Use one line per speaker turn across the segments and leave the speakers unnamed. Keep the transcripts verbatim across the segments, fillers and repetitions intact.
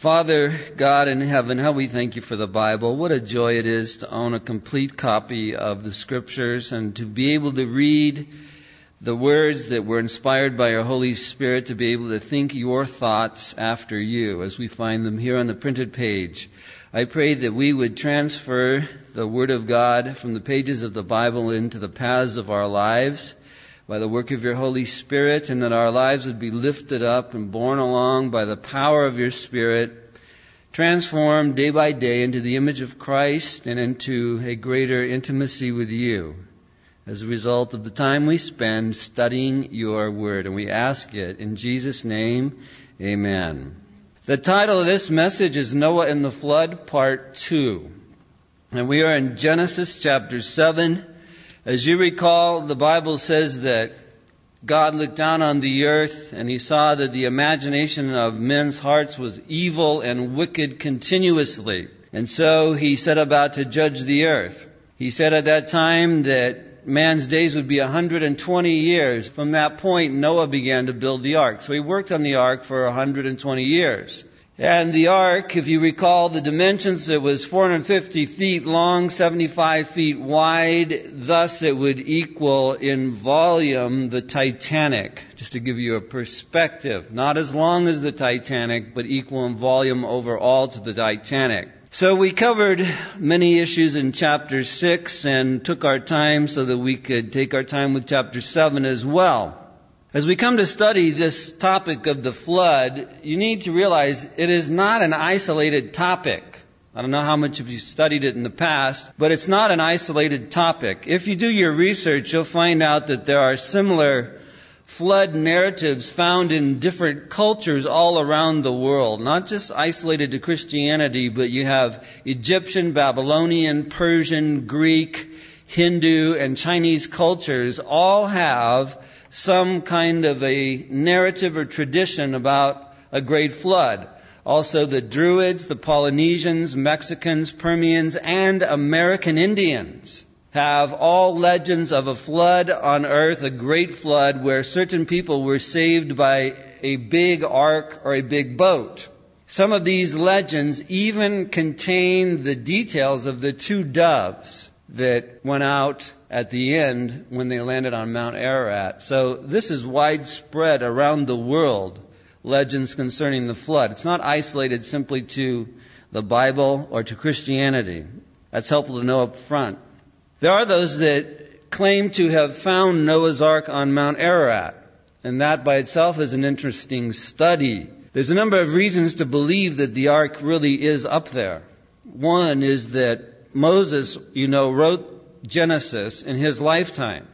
Father, God in heaven, how we thank you for the Bible. What a joy it is to own a complete copy of the Scriptures and to be able to read the words that were inspired by your Holy Spirit, to be able to think your thoughts after you as we find them here on the printed page. I pray that we would transfer the Word of God from the pages of the Bible into the paths of our lives by the work of your Holy Spirit, and that our lives would be lifted up and borne along by the power of your Spirit, transformed day by day into the image of Christ and into a greater intimacy with you as a result of the time we spend studying your Word. And we ask it in Jesus' name, amen. The title of this message is Noah and the Flood, Part two. And we are in Genesis chapter seven. As you recall, the Bible says that God looked down on the earth and he saw that the imagination of men's hearts was evil and wicked continuously. And so he set about to judge the earth. He said at that time that man's days would be one hundred twenty years. From that point, Noah began to build the ark. So he worked on the ark for one hundred twenty years. And the ark, if you recall the dimensions, it was four hundred fifty feet long, seventy-five feet wide. Thus, it would equal in volume the Titanic, just to give you a perspective. Not as long as the Titanic, but equal in volume overall to the Titanic. So we covered many issues in chapter six and took our time so that we could take our time with chapter seven as well. As we come to study this topic of the flood, you need to realize it is not an isolated topic. I don't know how much of you studied it in the past, but it's not an isolated topic. If you do your research, you'll find out that there are similar flood narratives found in different cultures all around the world, not just isolated to Christianity, but you have Egyptian, Babylonian, Persian, Greek, Hindu, and Chinese cultures all have some kind of a narrative or tradition about a great flood. Also, the Druids, the Polynesians, Mexicans, Permians, and American Indians have all legends of a flood on earth, a great flood where certain people were saved by a big ark or a big boat. Some of these legends even contain the details of the two doves that went out at the end when they landed on Mount Ararat. So this is widespread around the world, legends concerning the flood. It's not isolated simply to the Bible or to Christianity. That's helpful to know up front. There are those that claim to have found Noah's Ark on Mount Ararat, and that by itself is an interesting study. There's a number of reasons to believe that the Ark really is up there. One is that Moses, you know, wrote Genesis in his lifetime.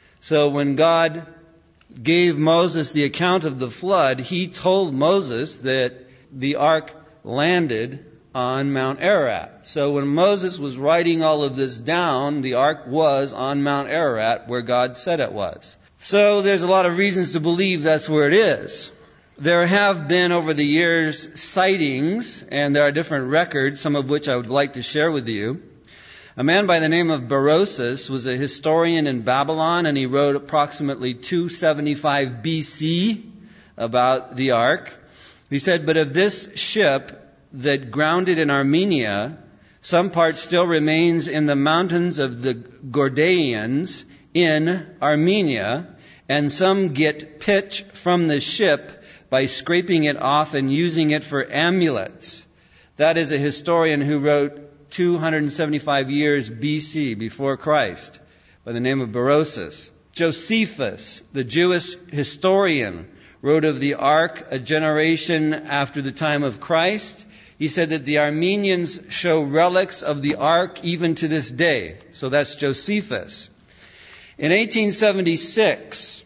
So when God gave Moses the account of the flood, he told Moses that the ark landed on Mount Ararat. So when Moses was writing all of this down, the ark was on Mount Ararat where God said it was. So there's a lot of reasons to believe that's where it is. There have been over the years sightings, and there are different records, some of which I would like to share with you. A man by the name of Berosus was a historian in Babylon, and he wrote approximately two seventy-five B C about the ark. He said, "But of this ship that grounded in Armenia, some part still remains in the mountains of the Gordians in Armenia, and some get pitch from the ship by scraping it off and using it for amulets." That is a historian who wrote two hundred seventy-five years B C, before Christ, by the name of Berosus. Josephus, the Jewish historian, wrote of the ark a generation after the time of Christ. He said that the Armenians show relics of the ark even to this day. So that's Josephus. In eighteen seventy-six,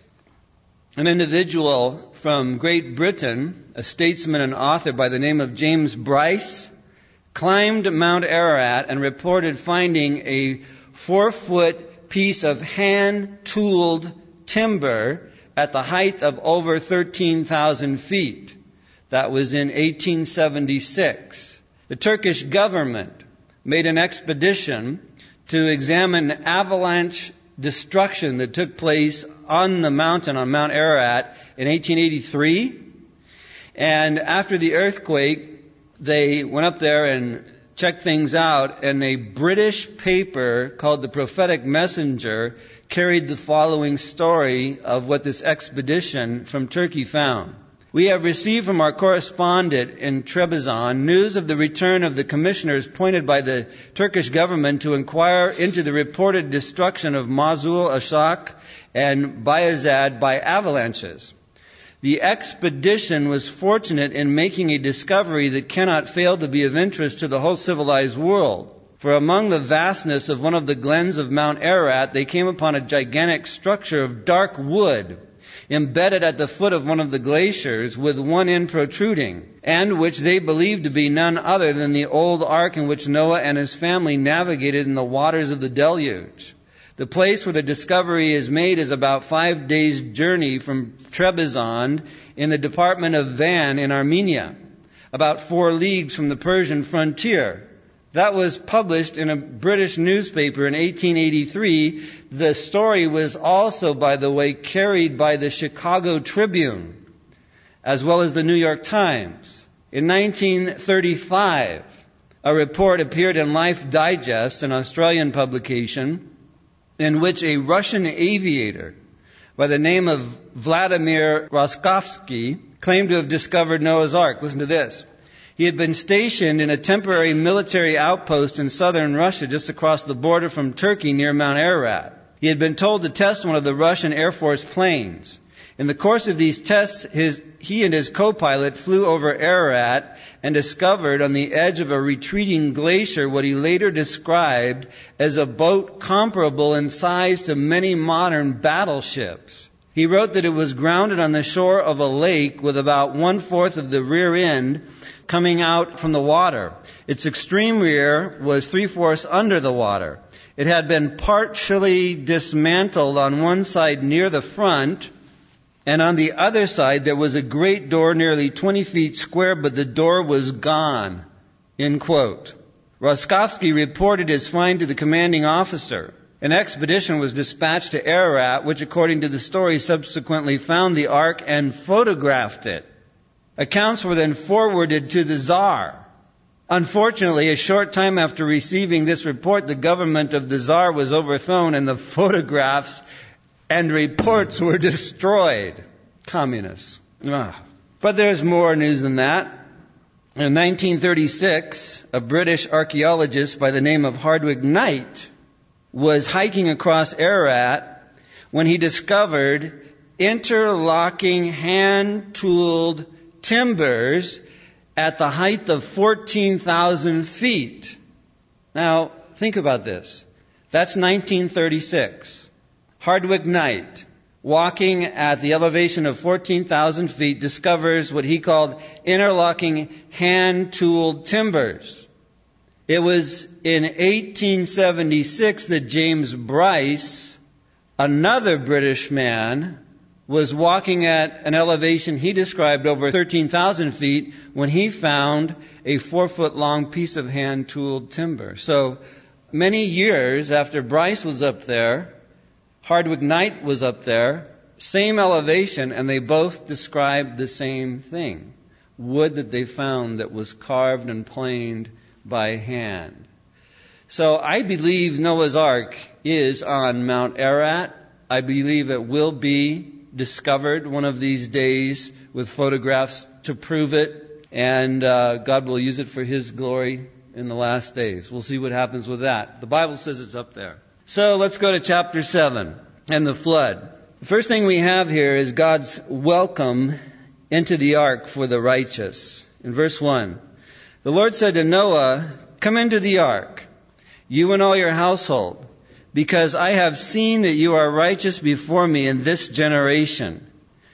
an individual from Great Britain, a statesman and author by the name of James Bryce, climbed Mount Ararat and reported finding a four-foot piece of hand-tooled timber at the height of over thirteen thousand feet. That was in eighteen seventy-six. The Turkish government made an expedition to examine avalanche destruction that took place on the mountain, on Mount Ararat, in eighteen eighty-three. And after the earthquake, they went up there and checked things out, and a British paper called the Prophetic Messenger carried the following story of what this expedition from Turkey found. We have received from our correspondent in Trebizond news of the return of the commissioners appointed by the Turkish government to inquire into the reported destruction of Mosul, Ashaq, and Bayazid by avalanches. The expedition was fortunate in making a discovery that cannot fail to be of interest to the whole civilized world. For among the vastness of one of the glens of Mount Ararat, they came upon a gigantic structure of dark wood, embedded at the foot of one of the glaciers, with one end protruding, and which they believed to be none other than the old ark in which Noah and his family navigated in the waters of the deluge. The place where the discovery is made is about five days' journey from Trebizond in the department of Van in Armenia, about four leagues from the Persian frontier. That was published in a British newspaper in eighteen eighty-three. The story was also, by the way, carried by the Chicago Tribune, as well as the New York Times. In nineteen thirty-five, a report appeared in Life Digest, an Australian publication, in which a Russian aviator by the name of Vladimir Roskovsky claimed to have discovered Noah's Ark. Listen to this. He had been stationed in a temporary military outpost in southern Russia just across the border from Turkey near Mount Ararat. He had been told to test one of the Russian Air Force planes. In the course of these tests, his, he and his co-pilot flew over Ararat and discovered on the edge of a retreating glacier what he later described as a boat comparable in size to many modern battleships. He wrote that it was grounded on the shore of a lake with about one-fourth of the rear end coming out from the water. Its extreme rear was three-fourths under the water. It had been partially dismantled on one side near the front, and on the other side there was a great door nearly twenty feet square, but the door was gone. End quote. Roskovsky reported his find to the commanding officer. An expedition was dispatched to Ararat, which, according to the story, subsequently found the ark and photographed it. Accounts were then forwarded to the Tsar. Unfortunately, a short time after receiving this report, the government of the Tsar was overthrown and the photographs and reports were destroyed. Communists. Ugh. But there's more news than that. In nineteen thirty-six, a British archaeologist by the name of Hardwick Knight was hiking across Ararat when he discovered interlocking hand-tooled timbers at the height of fourteen thousand feet. Now, think about this. That's nineteen thirty-six. Hardwick Knight, walking at the elevation of fourteen thousand feet, discovers what he called interlocking hand-tooled timbers. It was in eighteen seventy-six that James Bryce, another British man, was walking at an elevation he described over thirteen thousand feet when he found a four-foot-long piece of hand-tooled timber. So many years after Bryce was up there, Hardwick Knight was up there, same elevation, and they both described the same thing. Wood that they found that was carved and planed by hand. So I believe Noah's Ark is on Mount Ararat. I believe it will be discovered one of these days with photographs to prove it, and uh, God will use it for His glory in the last days. We'll see what happens with that. The Bible says it's up there. So let's go to chapter seven and the flood. The first thing we have here is God's welcome into the ark for the righteous. In verse one, the Lord said to Noah, "Come into the ark, you and all your household, because I have seen that you are righteous before me in this generation."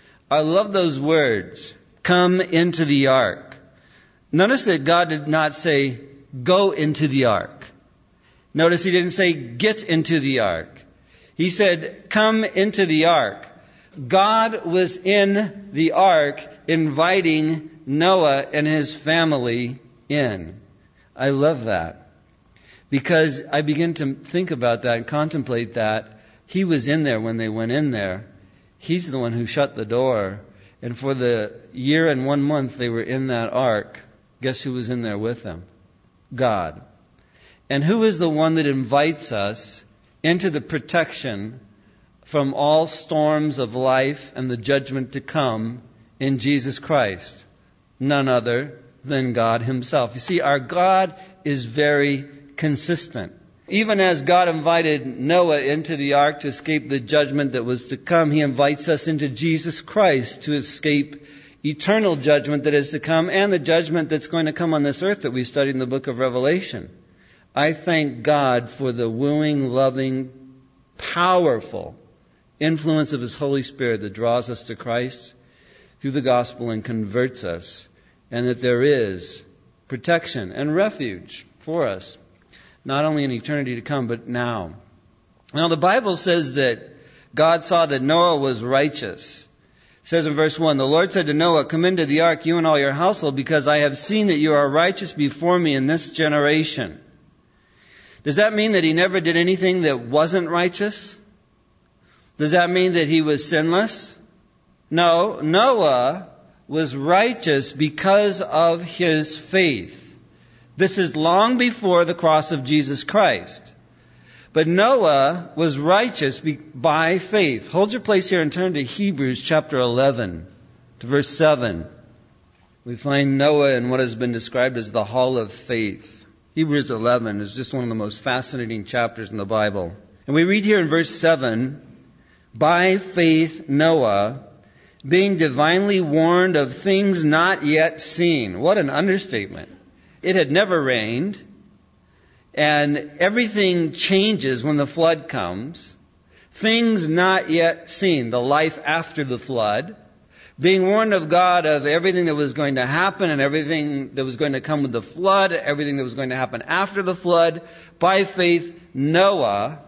I love those words, come into the ark. Notice that God did not say, go into the ark. Notice He didn't say, get into the ark. He said, come into the ark. God was in the ark inviting Noah and his family in. I love that. Because I begin to think about that and contemplate that. He was in there when they went in there. He's the one who shut the door. And for the year and one month they were in that ark, Guess who was in there with them? God. And who is the one that invites us into the protection from all storms of life and the judgment to come in Jesus Christ? None other than God Himself. You see, our God is very consistent. Even as God invited Noah into the ark to escape the judgment that was to come, He invites us into Jesus Christ to escape eternal judgment that is to come and the judgment that's going to come on this earth that we studied in the book of Revelation. I thank God for the wooing, loving, powerful influence of His Holy Spirit that draws us to Christ through the gospel and converts us, and that there is protection and refuge for us, not only in eternity to come, but now. Now, the Bible says that God saw that Noah was righteous. It says in verse one, the Lord said to Noah, come into the ark, you and all your household, because I have seen that you are righteous before me in this generation. Does that mean that he never did anything that wasn't righteous? Does that mean that he was sinless? No, Noah was righteous because of his faith. This is long before the cross of Jesus Christ. But Noah was righteous by faith. Hold your place here and turn to Hebrews chapter eleven, to verse seven. We find Noah in what has been described as the hall of faith. Hebrews eleven is just one of the most fascinating chapters in the Bible. And we read here in verse seven, by faith Noah, being divinely warned of things not yet seen. What an understatement. It had never rained, and everything changes when the flood comes. Things not yet seen, the life after the flood. Being warned of God of everything that was going to happen and everything that was going to come with the flood, everything that was going to happen after the flood. By faith, Noah,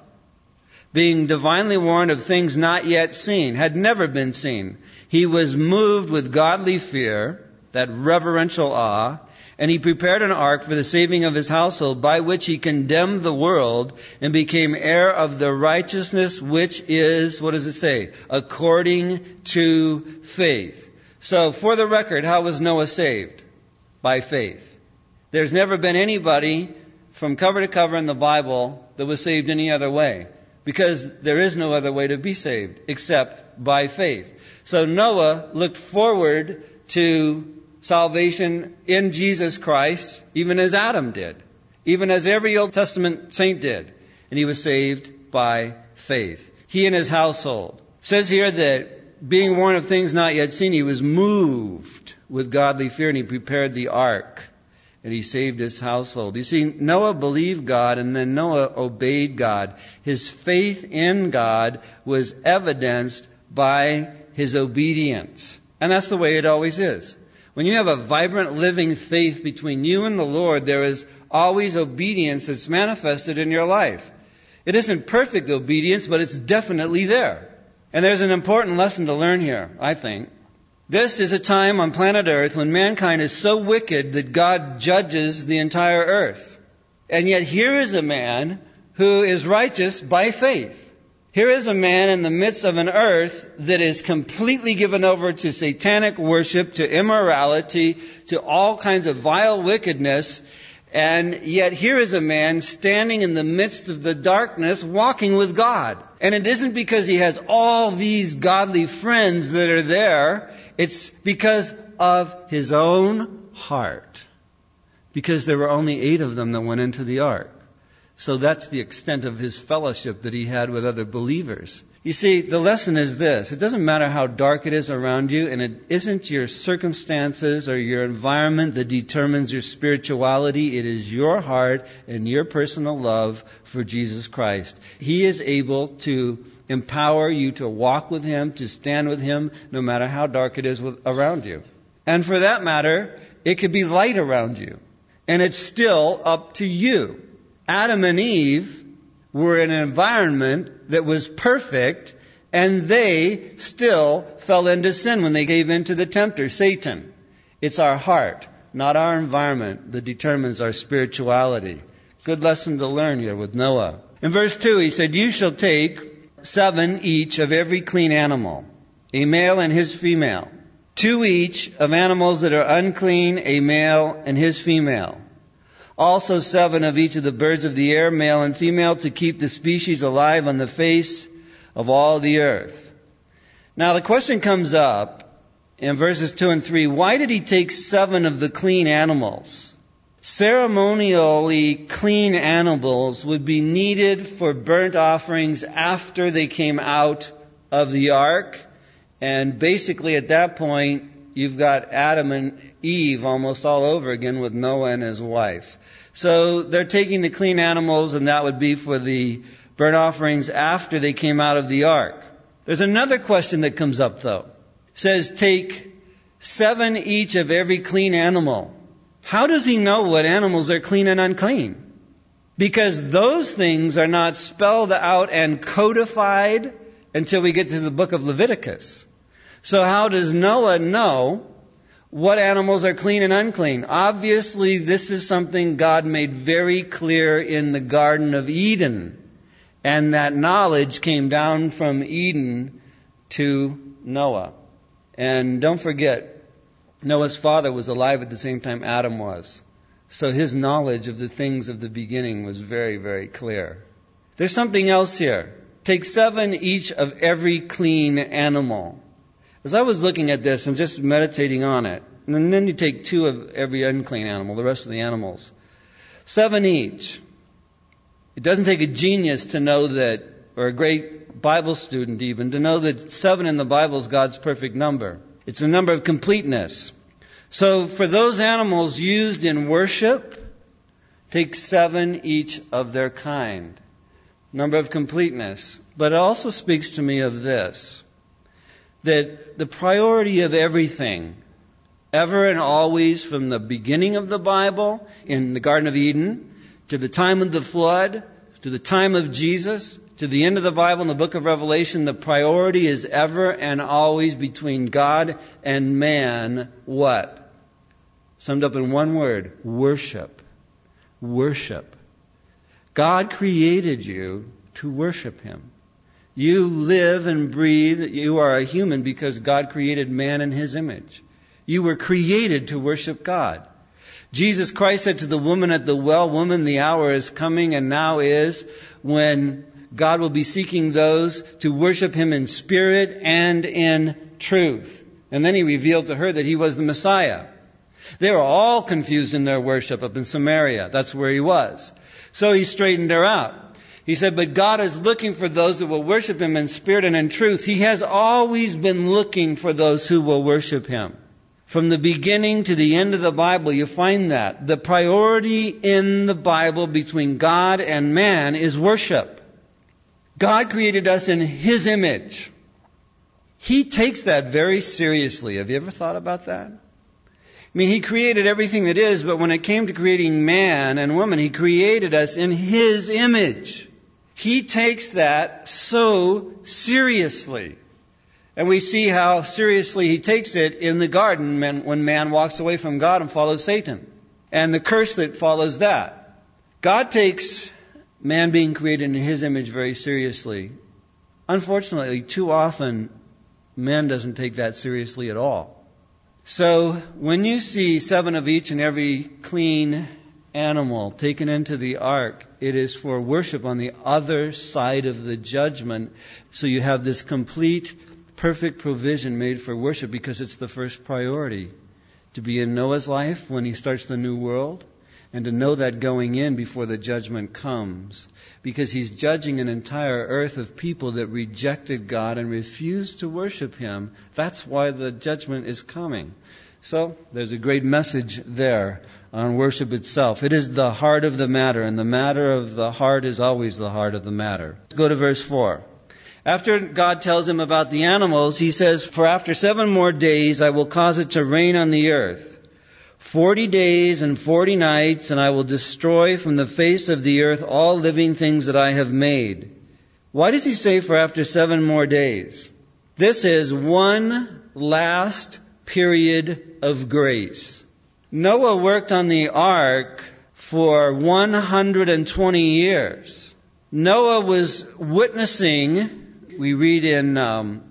being divinely warned of things not yet seen, had never been seen. He was moved with godly fear, that reverential awe, and he prepared an ark for the saving of his household, by which he condemned the world and became heir of the righteousness which is, what does it say? According to faith. So, for the record, how was Noah saved? By faith. There's never been anybody from cover to cover in the Bible that was saved any other way, because there is no other way to be saved except by faith. So Noah looked forward to salvation in Jesus Christ, even as Adam did, even as every Old Testament saint did. And he was saved by faith. He and his household. It says here that being warned of things not yet seen, he was moved with godly fear, and he prepared the ark, and he saved his household. You see, Noah believed God, and then Noah obeyed God. His faith in God was evidenced by his obedience. And that's the way it always is. When you have a vibrant, living faith between you and the Lord, there is always obedience that's manifested in your life. It isn't perfect obedience, but it's definitely there. And there's an important lesson to learn here, I think. This is a time on planet Earth when mankind is so wicked that God judges the entire earth. And yet here is a man who is righteous by faith. Here is a man in the midst of an earth that is completely given over to satanic worship, to immorality, to all kinds of vile wickedness. And yet here is a man standing in the midst of the darkness, walking with God. And it isn't because he has all these godly friends that are there. It's because of his own heart. Because there were only eight of them that went into the ark. So that's the extent of his fellowship that he had with other believers. You see, the lesson is this. It doesn't matter how dark it is around you, and it isn't your circumstances or your environment that determines your spirituality. It is your heart and your personal love for Jesus Christ. He is able to empower you to walk with Him, to stand with Him, no matter how dark it is around you. And for that matter, it could be light around you. And it's still up to you. Adam and Eve were in an environment that was perfect, and they still fell into sin when they gave in to the tempter, Satan. It's our heart, not our environment, that determines our spirituality. Good lesson to learn here with Noah. In verse two, he said, you shall take seven each of every clean animal, a male and his female, two each of animals that are unclean, a male and his female. Also seven of each of the birds of the air, male and female, to keep the species alive on the face of all the earth. Now the question comes up in verses two and three, why did he take seven of the clean animals? Ceremonially clean animals would be needed for burnt offerings after they came out of the ark. And basically at that point, you've got Adam and Eve almost all over again with Noah and his wife. So they're taking the clean animals, and that would be for the burnt offerings after they came out of the ark. There's another question that comes up, though. It says, take seven each of every clean animal. How does he know what animals are clean and unclean? Because those things are not spelled out and codified until we get to the book of Leviticus. So how does Noah know what animals are clean and unclean? Obviously, this is something God made very clear in the Garden of Eden. And that knowledge came down from Eden to Noah. And don't forget, Noah's father was alive at the same time Adam was. So his knowledge of the things of the beginning was very, very clear. There's something else here. Take seven each of every clean animal. As I was looking at this and just meditating on it, and then you take two of every unclean animal, the rest of the animals. Seven each. It doesn't take a genius to know that, or a great Bible student even, to know that seven in the Bible is God's perfect number. It's a number of completeness. So for those animals used in worship, take seven each of their kind. Number of completeness. But it also speaks to me of this, that the priority of everything, ever and always from the beginning of the Bible, in the Garden of Eden, to the time of the flood, to the time of Jesus, to the end of the Bible in the book of Revelation, the priority is ever and always between God and man, what? Summed up in one word, worship. Worship. God created you to worship Him. You live and breathe, you are a human because God created man in His image. You were created to worship God. Jesus Christ said to the woman at the well, woman, the hour is coming and now is when God will be seeking those to worship Him in spirit and in truth. And then He revealed to her that He was the Messiah. They were all confused in their worship up in Samaria. That's where He was. So He straightened her out. He said, but God is looking for those who will worship Him in spirit and in truth. He has always been looking for those who will worship Him. From the beginning to the end of the Bible, you find that. The priority in the Bible between God and man is worship. God created us in His image. He takes that very seriously. Have you ever thought about that? I mean, He created everything that is, but when it came to creating man and woman, He created us in His image. He takes that so seriously. And we see how seriously He takes it in the garden when man walks away from God and follows Satan. And the curse that follows that. God takes man being created in His image very seriously. Unfortunately, too often, man doesn't take that seriously at all. So, when you see seven of each and every clean animal taken into the ark, it is for worship on the other side of the judgment. So you have this complete, perfect provision made for worship because it's the first priority. To be in Noah's life when he starts the new world, and to know that going in before the judgment comes. Because he's judging an entire earth of people that rejected God and refused to worship Him. That's why the judgment is coming. So, there's a great message there on worship itself. It is the heart of the matter, and the matter of the heart is always the heart of the matter. Let's go to verse four. After God tells him about the animals, He says, for after seven more days I will cause it to rain on the earth. Forty days and forty nights, and I will destroy from the face of the earth all living things that I have made. Why does He say for after seven more days? This is one last period of grace. Noah worked on the ark for one hundred twenty years. Noah was witnessing, we read in um,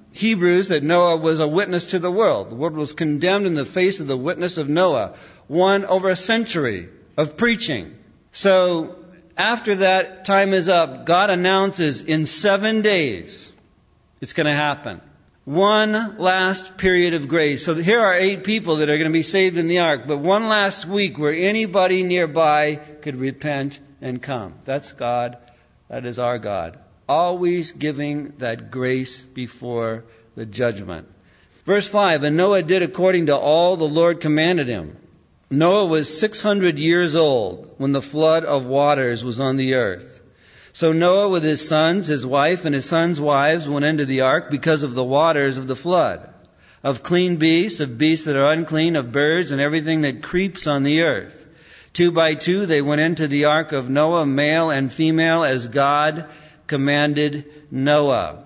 Hebrews that Noah was a witness to the world. The world was condemned in the face of the witness of Noah. One over a century of preaching. So after that time is up, God announces in seven days it's going to happen. One last period of grace. So here are eight people that are going to be saved in the ark, but one last week where anybody nearby could repent and come. That's God. That is our God. Always giving that grace before the judgment. Verse five, and Noah did according to all the Lord commanded him. Noah was six hundred years old when the flood of waters was on the earth. So Noah with his sons, his wife, and his sons' wives went into the ark because of the waters of the flood. Of clean beasts, of beasts that are unclean, of birds, and everything that creeps on the earth. Two by two they went into the ark of Noah, male and female, as God commanded Noah.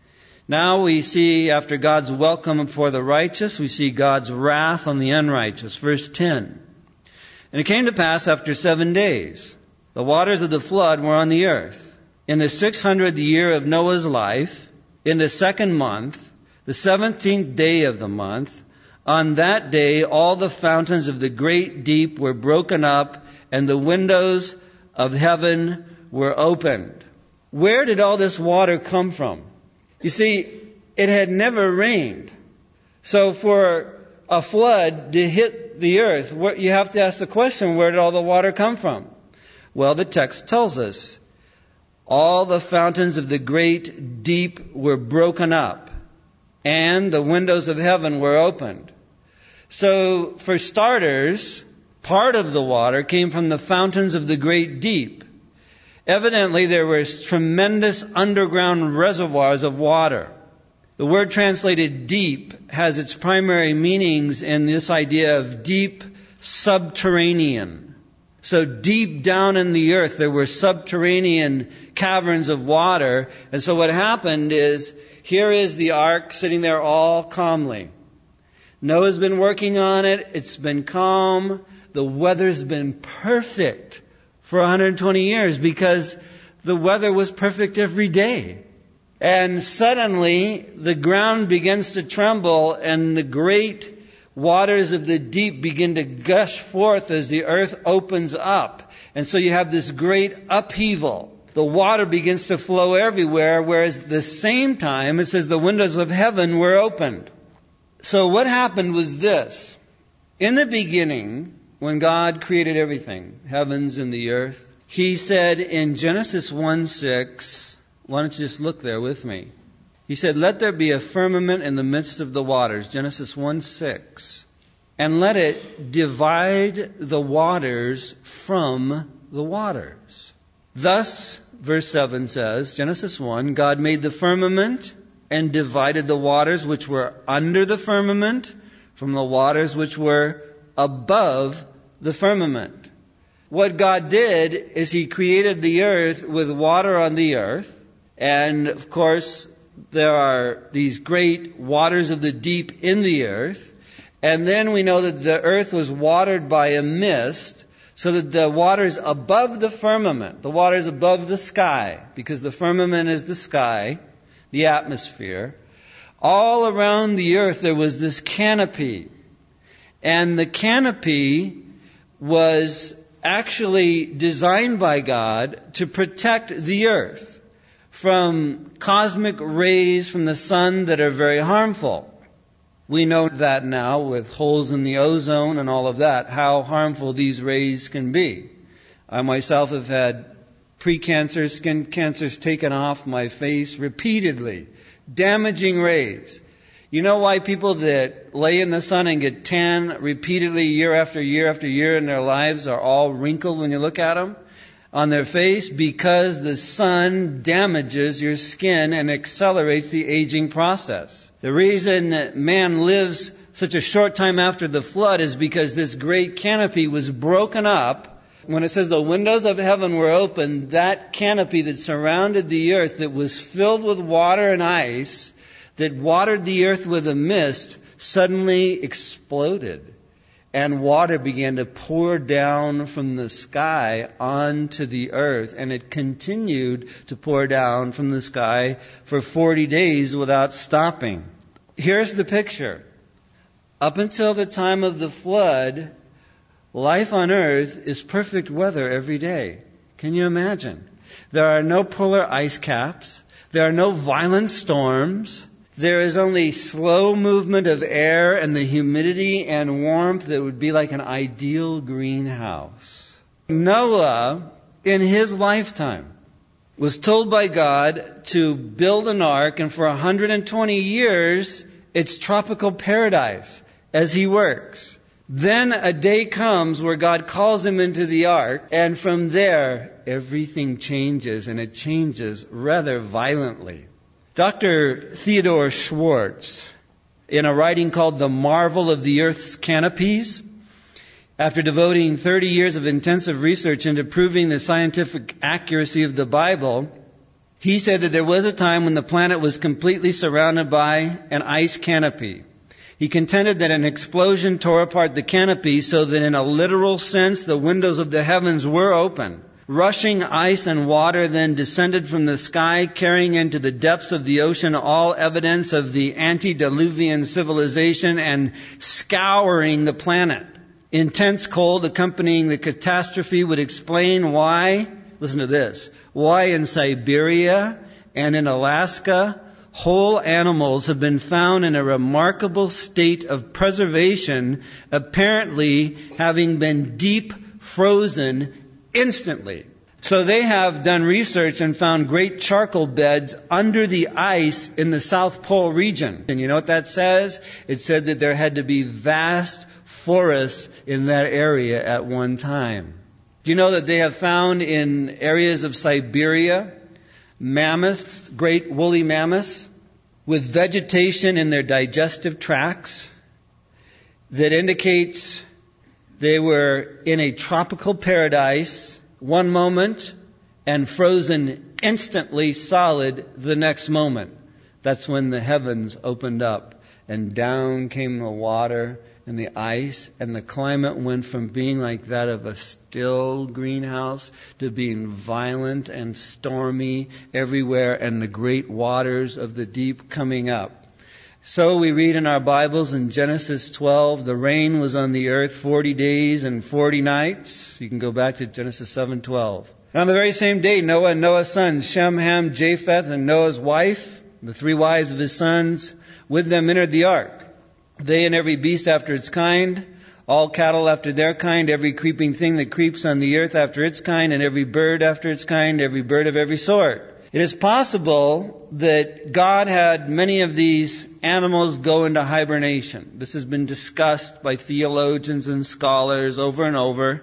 Now we see, after God's welcome for the righteous, we see God's wrath on the unrighteous. Verse ten. And it came to pass after seven days, the waters of the flood were on the earth. In the six hundredth year of Noah's life, in the second month, the seventeenth day of the month, on that day all the fountains of the great deep were broken up, and the windows of heaven were opened. Where did all this water come from? You see, it had never rained. So for a flood to hit the earth, you have to ask the question, where did all the water come from? Well, the text tells us, all the fountains of the great deep were broken up, and the windows of heaven were opened. So, for starters, part of the water came from the fountains of the great deep. Evidently, there were tremendous underground reservoirs of water. The word translated deep has its primary meanings in this idea of deep subterranean. So deep down in the earth, there were subterranean caverns of water. And so what happened is, here is the ark sitting there all calmly. Noah's been working on it. It's been calm. The weather's been perfect for one hundred twenty years because the weather was perfect every day. And suddenly the ground begins to tremble and the great waters of the deep begin to gush forth as the earth opens up. And so you have this great upheaval. The water begins to flow everywhere, whereas at the same time it says the windows of heaven were opened. So what happened was this. In the beginning, when God created everything, heavens and the earth, He said in Genesis one six, why don't you just look there with me? He said, let there be a firmament in the midst of the waters, Genesis one six, and let it divide the waters from the waters. Thus, verse seven says, Genesis one, God made the firmament and divided the waters which were under the firmament from the waters which were above the firmament. What God did is He created the earth with water on the earth. And of course, there are these great waters of the deep in the earth. And then we know that the earth was watered by a mist, so that the waters above the firmament, the waters above the sky, because the firmament is the sky, the atmosphere, all around the earth there was this canopy. And the canopy was actually designed by God to protect the earth from cosmic rays from the sun that are very harmful. We know that now with holes in the ozone and all of that, how harmful these rays can be. I myself have had pre-cancer, skin cancers taken off my face repeatedly. Damaging rays. You know why people that lay in the sun and get tan repeatedly year after year after year in their lives are all wrinkled when you look at them on their face? Because the sun damages your skin and accelerates the aging process. The reason that man lives such a short time after the flood is because this great canopy was broken up. When it says the windows of heaven were opened, that canopy that surrounded the earth that was filled with water and ice, that watered the earth with a mist, suddenly exploded. and water began to pour down from the sky onto the earth, and it continued to pour down from the sky for forty days without stopping. Here's the picture. Up until the time of the flood, life on earth is perfect weather every day. Can you imagine? There are no polar ice caps. There are no violent storms. There is only slow movement of air and the humidity and warmth that would be like an ideal greenhouse. Noah, in his lifetime, was told by God to build an ark, and for one hundred twenty years, it's tropical paradise as he works. Then a day comes where God calls him into the ark, and from there, everything changes, and it changes rather violently. Doctor Theodore Schwartz, in a writing called The Marvel of the Earth's Canopies, after devoting thirty years of intensive research into proving the scientific accuracy of the Bible, he said that there was a time when the planet was completely surrounded by an ice canopy. He contended that an explosion tore apart the canopy so that in a literal sense the windows of the heavens were open. Rushing ice and water then descended from the sky, carrying into the depths of the ocean all evidence of the antediluvian civilization and scouring the planet. Intense cold accompanying the catastrophe would explain why, listen to this, why in Siberia and in Alaska, whole animals have been found in a remarkable state of preservation, apparently having been deep frozen instantly. So they have done research and found great charcoal beds under the ice in the South Pole region. And you know what that says? It said that there had to be vast forests in that area at one time. Do you know that they have found in areas of Siberia mammoths, great woolly mammoths, with vegetation in their digestive tracts that indicates they were in a tropical paradise one moment and frozen instantly solid the next moment. That's when the heavens opened up and down came the water and the ice, and the climate went from being like that of a still greenhouse to being violent and stormy everywhere, and the great waters of the deep coming up. So we read in our Bibles in Genesis twelve, the rain was on the earth forty days and forty nights. You can go back to Genesis seven twelve. And on the very same day, Noah and Noah's sons, Shem, Ham, Japheth, and Noah's wife, the three wives of his sons, with them entered the ark. They and every beast after its kind, all cattle after their kind, every creeping thing that creeps on the earth after its kind, and every bird after its kind, every bird of every sort. It is possible that God had many of these animals go into hibernation. This has been discussed by theologians and scholars over and over.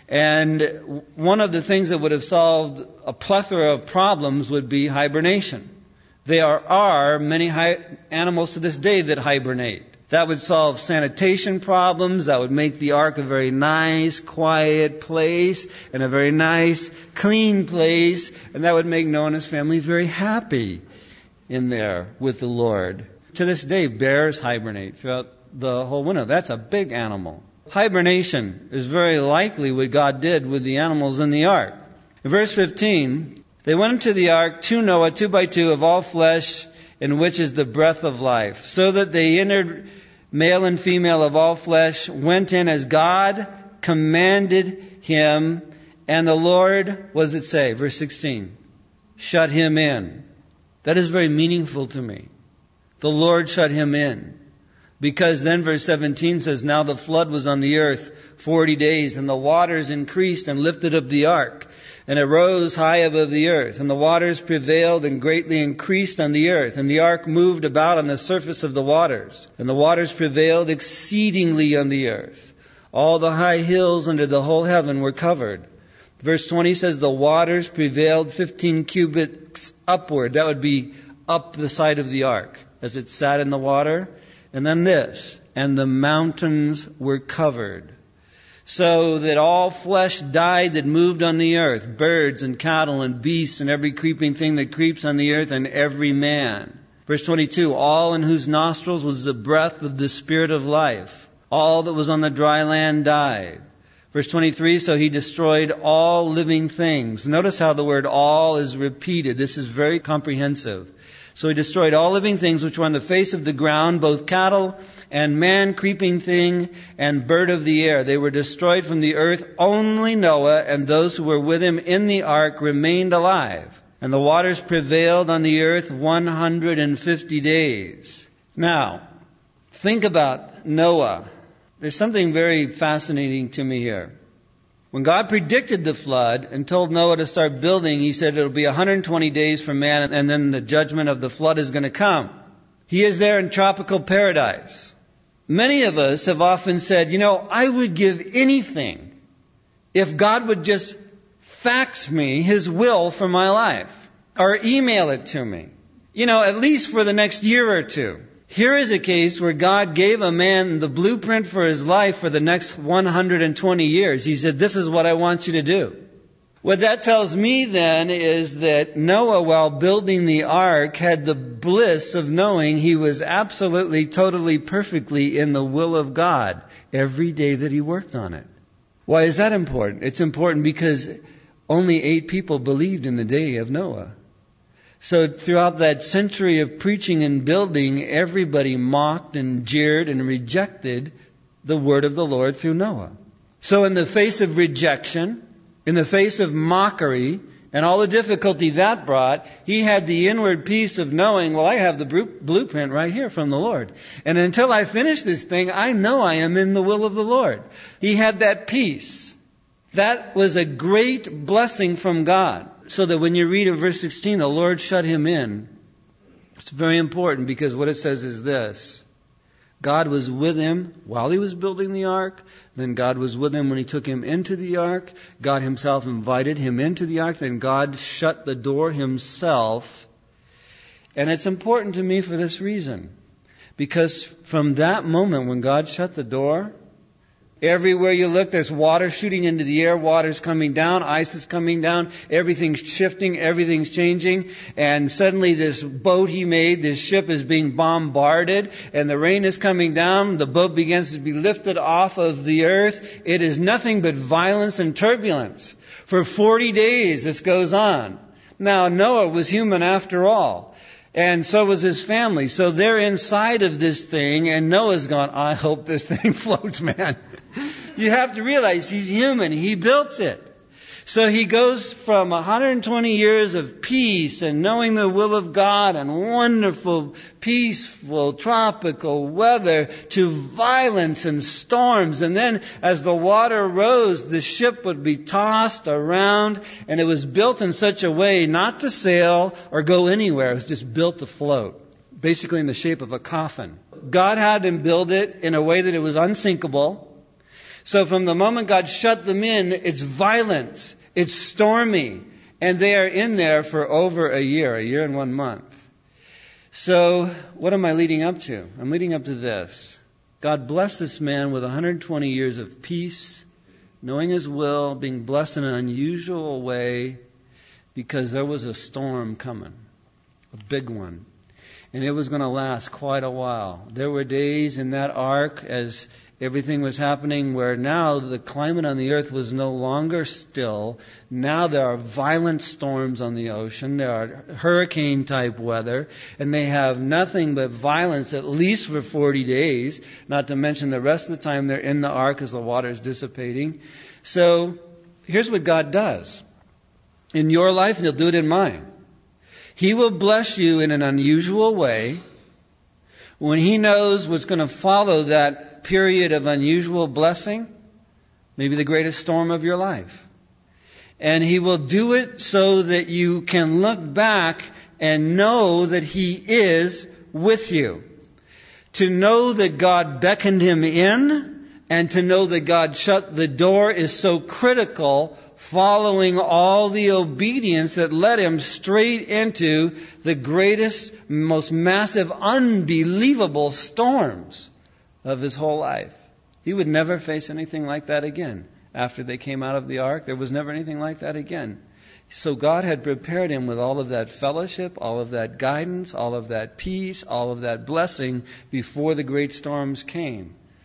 And one of the things that would have solved a plethora of problems would be hibernation. There are many hi- animals to this day that hibernate. That would solve sanitation problems. That would make the ark a very nice, quiet place and a very nice, clean place. And that would make Noah and his family very happy in there with the Lord. To this day, bears hibernate throughout the whole winter. That's a big animal. Hibernation is very likely what God did with the animals in the ark. In verse fifteen, they went into the ark, to Noah, two by two, of all flesh, in which is the breath of life, so that they entered, male and female of all flesh, went in as God commanded him, and the Lord, what does it say? Verse sixteen, shut him in. That is very meaningful to me. The Lord shut him in. Because then verse seventeen says, now the flood was on the earth forty days, and the waters increased and lifted up the ark. And it rose high above the earth, and the waters prevailed and greatly increased on the earth. And the ark moved about on the surface of the waters. And the waters prevailed exceedingly on the earth. All the high hills under the whole heaven were covered. Verse twenty says, the waters prevailed fifteen cubits upward. That would be up the side of the ark as it sat in the water. And then this, and the mountains were covered. So that all flesh died that moved on the earth, birds and cattle and beasts and every creeping thing that creeps on the earth, and every man. Verse twenty-two, all in whose nostrils was the breath of the Spirit of life. All that was on the dry land died. Verse twenty-three, so he destroyed all living things. Notice how the word all is repeated. This is very comprehensive. So he destroyed all living things which were on the face of the ground, both cattle and man, creeping thing, and bird of the air. They were destroyed from the earth. Only Noah and those who were with him in the ark remained alive. And the waters prevailed on the earth one hundred fifty days. Now, think about Noah. There's something very fascinating to me here. When God predicted the flood and told Noah to start building, he said it'll be one hundred twenty days for man and then the judgment of the flood is going to come. He is there in tropical paradise. Many of us have often said, you know, I would give anything if God would just fax me His will for my life or email it to me, you know, at least for the next year or two. Here is a case where God gave a man the blueprint for his life for the next one hundred twenty years. He said, this is what I want you to do. What that tells me then is that Noah, while building the ark, had the bliss of knowing he was absolutely, totally, perfectly in the will of God every day that he worked on it. Why is that important? It's important because only eight people believed in the day of Noah. So throughout that century of preaching and building, everybody mocked and jeered and rejected the word of the Lord through Noah. So in the face of rejection, in the face of mockery, and all the difficulty that brought, he had the inward peace of knowing, well, I have the blueprint right here from the Lord. And until I finish this thing, I know I am in the will of the Lord. He had that peace. That was a great blessing from God. So that when you read in verse sixteen, the Lord shut him in. It's very important because what it says is this. God was with him while he was building the ark. Then God was with him when he took him into the ark. God himself invited him into the ark. Then God shut the door himself. And it's important to me for this reason. Because from that moment when God shut the door, everywhere you look, there's water shooting into the air, water's coming down, ice is coming down, everything's shifting, everything's changing, and suddenly this boat he made, this ship is being bombarded, and the rain is coming down, the boat begins to be lifted off of the earth. It is nothing but violence and turbulence. For forty days this goes on. Now, Noah was human after all. And so was his family. So they're inside of this thing, and Noah's gone, I hope this thing floats, man. You have to realize he's human. He built it. So he goes from one hundred twenty years of peace and knowing the will of God and wonderful, peaceful, tropical weather to violence and storms. And then as the water rose, the ship would be tossed around, and it was built in such a way not to sail or go anywhere. It was just built to float, basically in the shape of a coffin. God had him build it in a way that it was unsinkable. So from the moment God shut them in, it's violent, it's stormy, and they are in there for over a year, a year and one month. So what am I leading up to? I'm leading up to this. God blessed this man with one hundred twenty years of peace, knowing his will, being blessed in an unusual way, because there was a storm coming, a big one. And it was going to last quite a while. There were days in that ark as everything was happening where now the climate on the earth was no longer still. Now there are violent storms on the ocean. There are hurricane-type weather. And they have nothing but violence at least for forty days. Not to mention the rest of the time they're in the ark as the water is dissipating. So here's what God does. In your life, and He'll do it in mine. He will bless you in an unusual way when He knows what's going to follow that period of unusual blessing, maybe the greatest storm of your life. And He will do it so that you can look back and know that He is with you. To know that God beckoned him in and to know that God shut the door is so critical, following all the obedience that led him straight into the greatest, most massive, unbelievable storms of his whole life. He would never face anything like that again. After they came out of the ark, there was never anything like that again. So God had prepared him with all of that fellowship, all of that guidance, all of that peace, all of that blessing before the great storms came.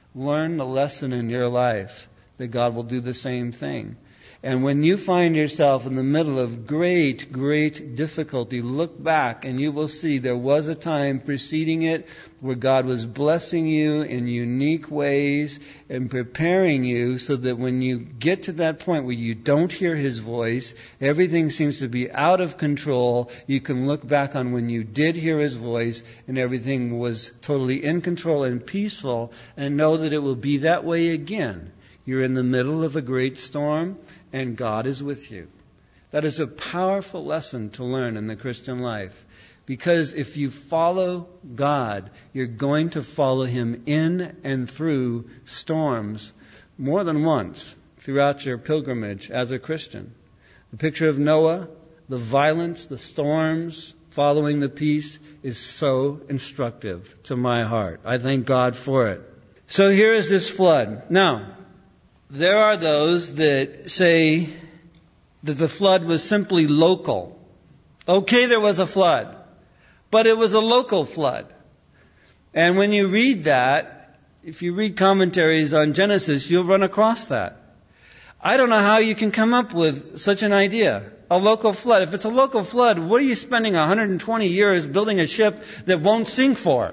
Learn the lesson in your life that God will do the same thing. And when you find yourself in the middle of great, great difficulty, look back and you will see there was a time preceding it where God was blessing you in unique ways and preparing you so that when you get to that point where you don't hear His voice, everything seems to be out of control, you can look back on when you did hear His voice and everything was totally in control and peaceful, and know that it will be that way again. You're in the middle of a great storm, and God is with you. That is a powerful lesson to learn in the Christian life. Because if you follow God, you're going to follow Him in and through storms more than once throughout your pilgrimage as a Christian. The picture of Noah, the violence, the storms, following the peace is so instructive to my heart. I thank God for it. So here is this flood. Now, there are those that say that the flood was simply local. Okay, there was a flood, but it was a local flood. And when you read that, if you read commentaries on Genesis, you'll run across that. I don't know how you can come up with such an idea. A local flood. If it's a local flood, what are you spending one hundred twenty years building a ship that won't sink for?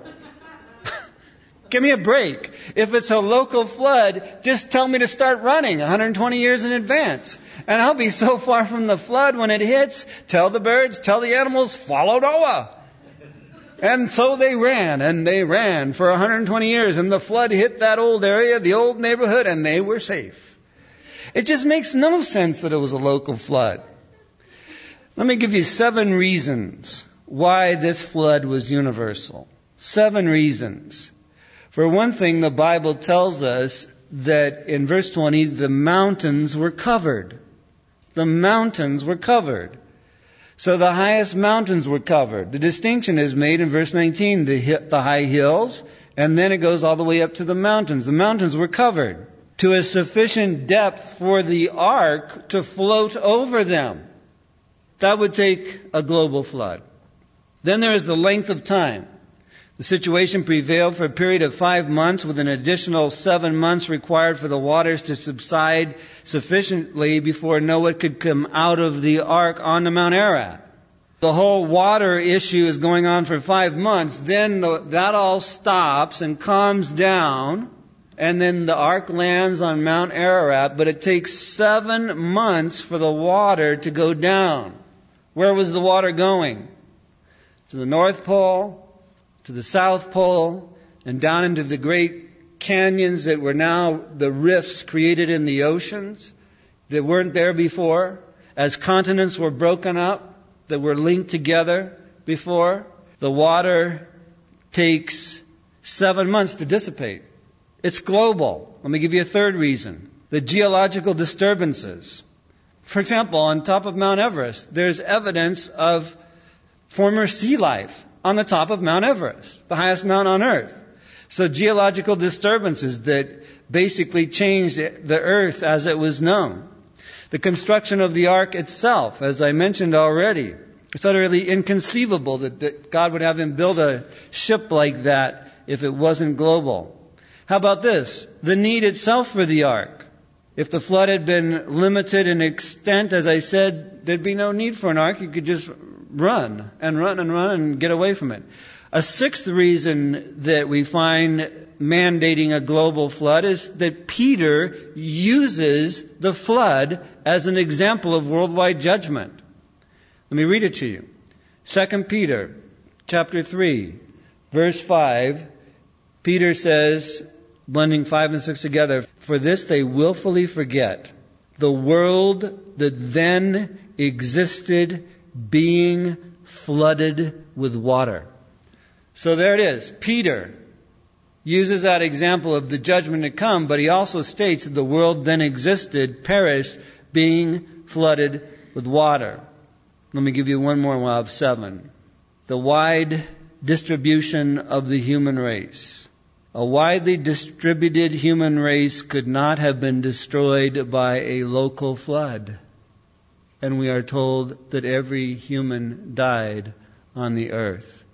Give me a break. If it's a local flood, just tell me to start running one hundred twenty years in advance. And I'll be so far from the flood when it hits. Tell the birds, tell the animals, follow Noah. And so they ran, and they ran for one hundred twenty years. And the flood hit that old area, the old neighborhood, and they were safe. It just makes no sense that it was a local flood. Let me give you seven reasons why this flood was universal. Seven reasons. For one thing, the Bible tells us that in verse twenty, the mountains were covered. The mountains were covered. So the highest mountains were covered. The distinction is made in verse nineteen, the, the high hills, and then it goes all the way up to the mountains. The mountains were covered to a sufficient depth for the ark to float over them. That would take a global flood. Then there is the length of time. The situation prevailed for a period of five months with an additional seven months required for the waters to subside sufficiently before Noah could come out of the ark onto Mount Ararat. The whole water issue is going on for five months. Then the, that all stops and calms down, and then the ark lands on Mount Ararat, but it takes seven months for the water to go down. Where was the water going? To the North Pole, to the South Pole, and down into the great canyons that were now the rifts created in the oceans that weren't there before, as continents were broken up that were linked together before. The water takes seven months to dissipate. It's global. Let me give you a third reason. The geological disturbances. For example, on top of Mount Everest, there's evidence of former sea life on the top of Mount Everest, the highest mountain on earth. So geological disturbances that basically changed the earth as it was known. The construction of the ark itself, as I mentioned already, it's utterly inconceivable that, that God would have him build a ship like that if it wasn't global. How about this? The need itself for the ark. If the flood had been limited in extent, as I said, there'd be no need for an ark. You could just run and run and run and get away from it. A sixth reason that we find mandating a global flood is that Peter uses the flood as an example of worldwide judgment. Let me read it to you. Second Peter chapter three, verse five, Peter says, blending five and six together, for this they willfully forget the world that then existed being flooded with water. So there it is. Peter uses that example of the judgment to come, but he also states that the world then existed, perished, being flooded with water. Let me give you one more while I have seven. The wide distribution of the human race. A widely distributed human race could not have been destroyed by a local flood. And we are told that every human died on the earth.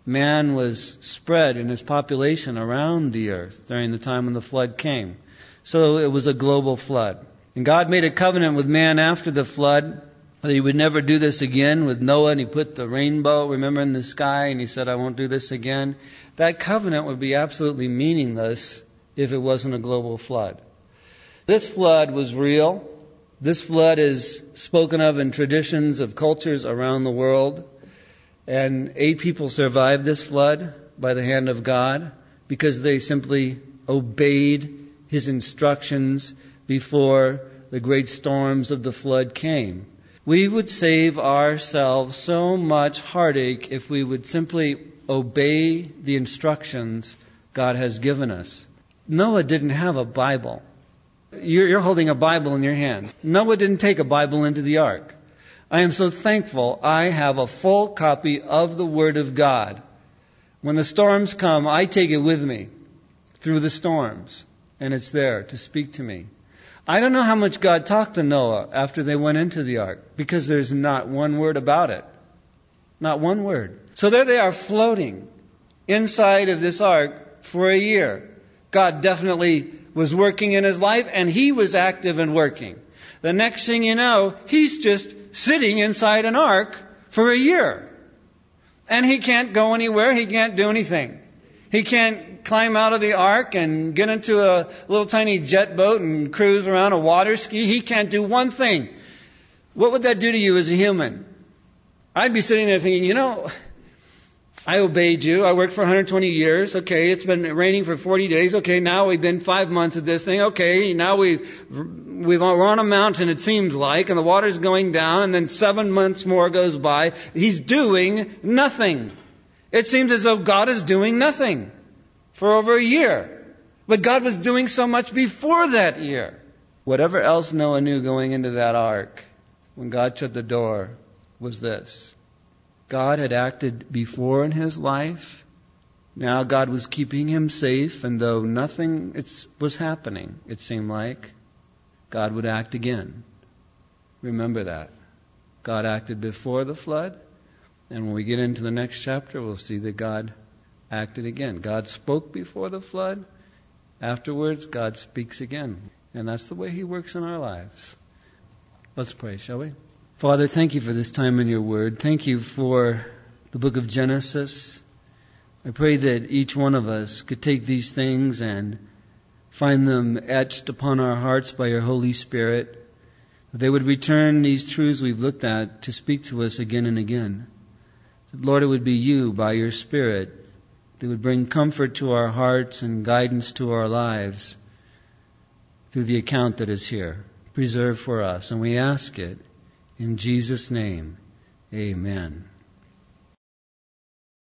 man was spread in his population around the earth during the time when the flood came. So it was a global flood. And God made a covenant with man after the flood that he would never do this again with Noah, and he put the rainbow, remember, in the sky, and he said, I won't do this again. That covenant would be absolutely meaningless if it wasn't a global flood. This flood was real. This flood is spoken of in traditions of cultures around the world. And eight people survived this flood by the hand of God because they simply obeyed His instructions before the great storms of the flood came. We would save ourselves so much heartache if we would simply obey the instructions God has given us. Noah didn't have a Bible. You're, you're holding a Bible in your hand. Noah didn't take a Bible into the ark. I am so thankful I have a full copy of the Word of God. When the storms come, I take it with me through the storms, and it's there to speak to me. I don't know how much God talked to Noah after they went into the ark, because there's not one word about it. Not one word. So there they are floating inside of this ark for a year. God definitely was working in his life, and he was active and working. The next thing you know, he's just sitting inside an ark for a year. And he can't go anywhere. He can't do anything. He can't climb out of the ark and get into a little tiny jet boat and cruise around a water ski. He can't do one thing. What would that do to you as a human? I'd be sitting there thinking, you know, I obeyed you. I worked for one hundred twenty years. Okay, it's been raining for forty days. Okay, now we've been five months at this thing. Okay, now we've, we've, we're on a mountain, it seems like, and the water's going down, and then seven months more goes by. He's doing nothing. It seems as though God is doing nothing for over a year. But God was doing so much before that year. Whatever else Noah knew going into that ark, when God shut the door, was this. God had acted before in his life. Now God was keeping him safe, and though nothing was happening, it seemed like, God would act again. Remember that. God acted before the flood, and when we get into the next chapter, we'll see that God acted again. God spoke before the flood. Afterwards, God speaks again. And that's the way he works in our lives. Let's pray, shall we? Father, thank you for this time in your word. Thank you for the book of Genesis. I pray that each one of us could take these things and find them etched upon our hearts by your Holy Spirit. That they would return these truths we've looked at to speak to us again and again. That, Lord, it would be you by your Spirit that would bring comfort to our hearts and guidance to our lives through the account that is here, preserved for us. And we ask it in Jesus' name, amen.